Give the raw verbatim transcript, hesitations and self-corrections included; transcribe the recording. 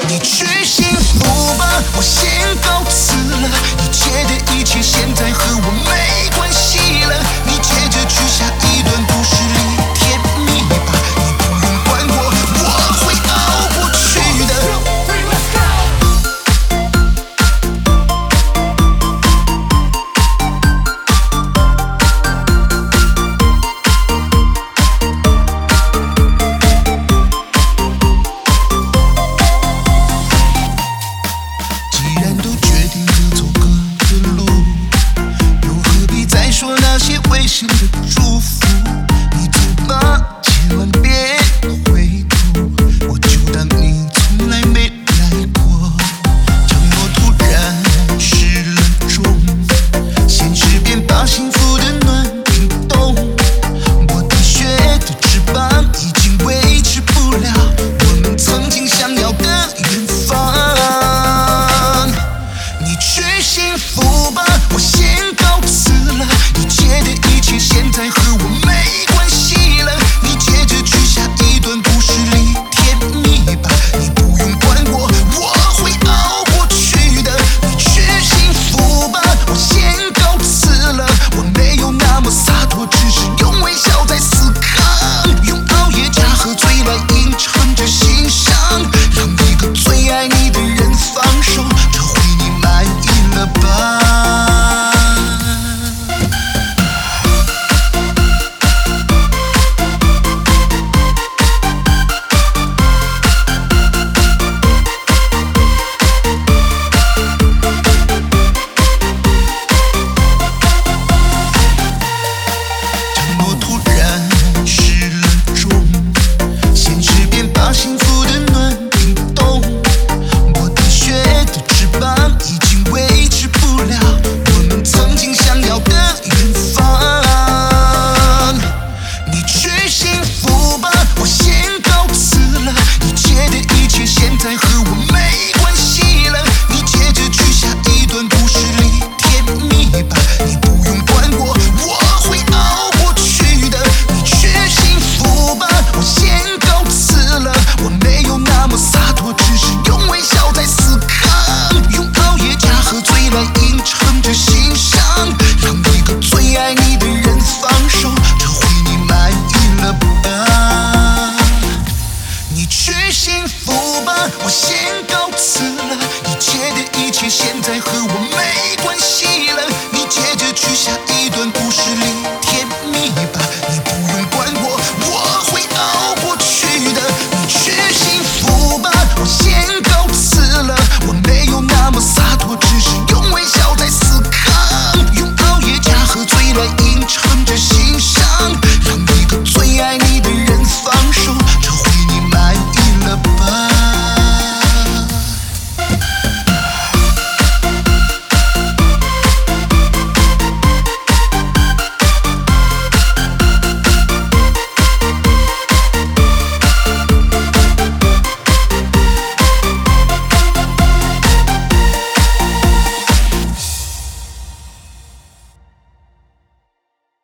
你去幸福吧，我先告辞了。一切的一切现在和我没关系了。你接着去下一段故事里甜蜜吧，你不用管我，我会熬过去的。既然都决定各走各的路，又何必再说那些危险的祝福？你走吧，千万别回头，我就当你从来没来过。承诺突然失了重，现实便把幸福的暖冰冻。我的雪的翅膀已经维持不了我们曾经想要的远方。你去幸福吧，我先告辞了。一切的一切现在和我没关系了。你接着去下一段故事里甜蜜吧，你不用管我，我会熬过去的。你去幸福吧，我先告辞了。我没有那么洒脱，只是用微笑在思考，用熬夜加喝醉来映衬着欣赏，让一个最爱你的人放手，这回你满意了吧？承诺突然失了重，现实便把幸福的暖冰冻。我的雪的翅膀已经维持不了我们曾经想要的远方。你去幸福吧，我先告辞了。一切的一切现在和我没关系了。你接着去下一段故事里甜蜜吧，你不用管我，我会熬过去的。你去幸福吧，我先告辞了。我没有那么洒脱，只是用微笑在思考，用熬夜加喝醉来映衬着欣赏，让一个最爱你的人放手，这回你满意了吧？你去幸福吧，我先